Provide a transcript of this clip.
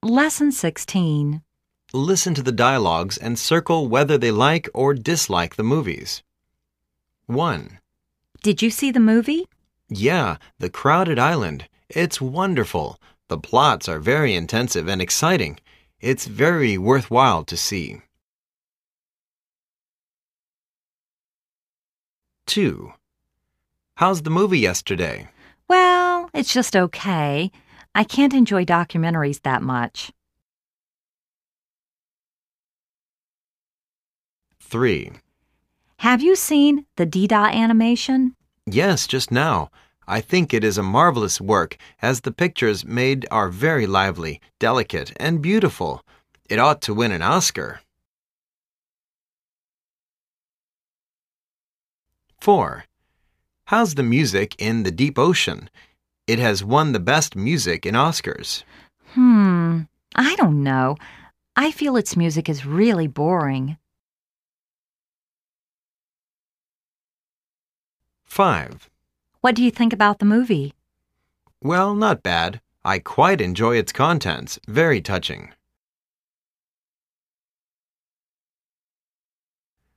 Lesson 16. Listen to the dialogues and circle whether they like or dislike the movies. 1. Did you see the movie? Yeah, The Crowded Island. It's wonderful. The plots are very intensive and exciting. It's very worthwhile to see. 2. How's the movie yesterday? Well, it's just okay. I can't enjoy documentaries that much. 3. Have you seen the Dida animation? Yes, just now. I think it is a marvelous work, as the pictures made are very lively, delicate, and beautiful. It ought to win an Oscar. 4. How's the music in The Deep Ocean? It has won the best music in Oscars. I don't know. I feel its music is really boring. 5. What do you think about the movie? Well, not bad. I quite enjoy its contents. Very touching.